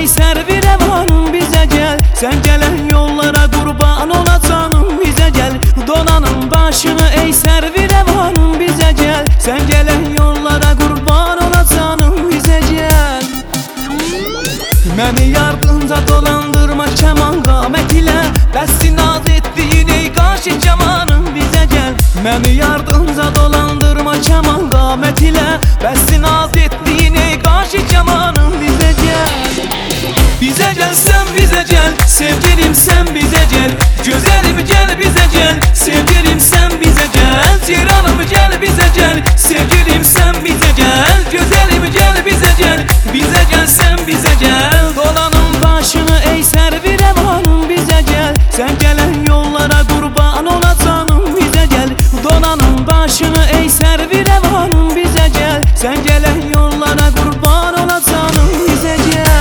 ey servi revanım bize gel. Sen gelen yollara kurban ola canım bize gel. Donanın başını ey servi revanım bize gel. Sen gelen yollara kurban ola canım bize gel. Məni yardımca dolandırma keman qamet ile. Bəssin naz etdiyin ey qaşı kemanım bize gel. Məni yardımca dolandırma keman qamet ile. Bəssin naz etdiyin ey qaşı kemanım bize gel. Bize gel sen bize gel, sevgilim sen bize gel. Güzelim gel bize gel, sevgilim sen bize gel. Ceyranım gel bize gel, sevgilim sen bize gel. Güzelim gel bize gel, bize gel sen bize gel. Dolanın başını ey servi revanım bize gel. Sen gelen yollara kurban ola canım bize gel. Donanın başını ey servi revanım bize gel. Sen gelen yollara kurban ola canım bize gel.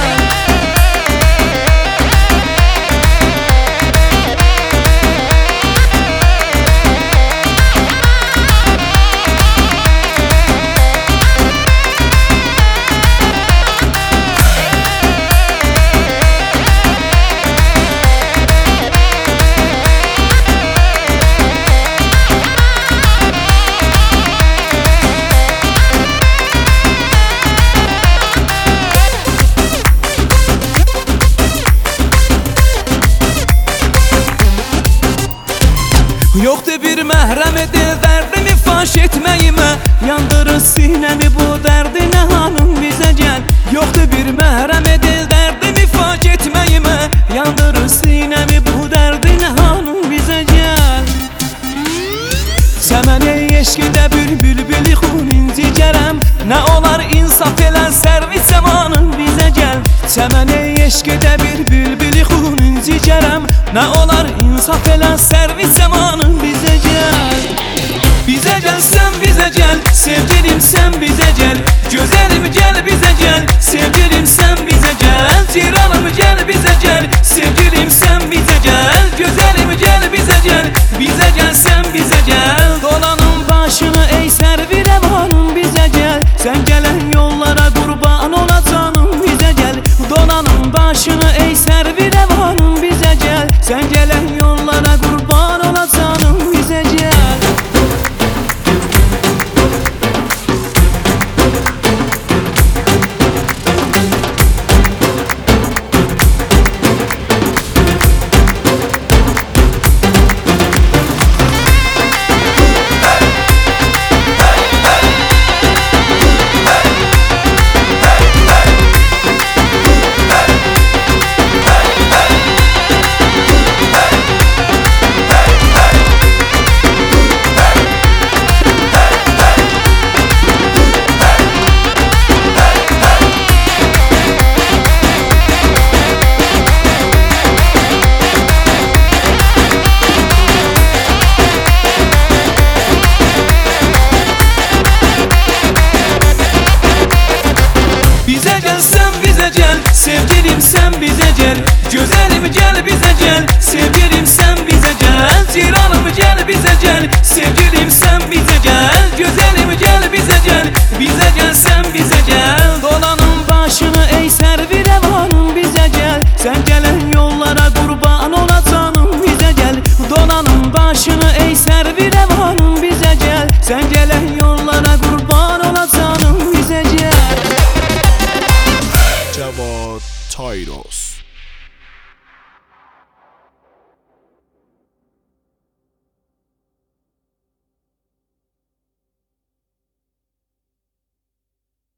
Yoktu bir məhrəm edil dərdimi faş etməyimə. Yandırır sinəmi bu dərdinə hanım bizə gəl. Yoktu bir məhrəm edil dərdimi faş etməyimə. Yandırır sinəmi bu dərdinə hanım bizə gəl. Səmən ey eşqidə bülbülü xun incicərəm. Nə olar insaf elə sərvi səmanım bizə gəl. Səmən ey eşqidə bülbülü xun incicərəm. Nə olar insaf elə sərvi səmanım bizə gəl. Bize gel sen bize gel, sevgilim sen bize gel. Güzelim gel bize gel, sevgilim sen bize gel. Ceyranım gel bize gel, sevgilim sen bize gel. Güzelim gel bize gel, bize gel sen bize gel. Dolanın başını ey servi revanım bize gel. Sen gelen yollara kurban ola canım bize gel. Donanın başını ey servi revanım bize gel. Sen gelen yollara kurban ola canım bize gel. Sevgilim sen bize gel, güzelim gel bize gel. Sevgilim sen bize gel, ceyranım gel bize gel. Sevgilim sen bize gel, güzelim gel bize gel. Bize gel sen bize gel. Dolanın başını ey servi revanım bize gel. Sen gelen yollara kurban ola canım bize gel. Donanın başını ey servi revanım bize gel. Sen gelen yollara kurban ola canım bize gel. Cevat Tayros.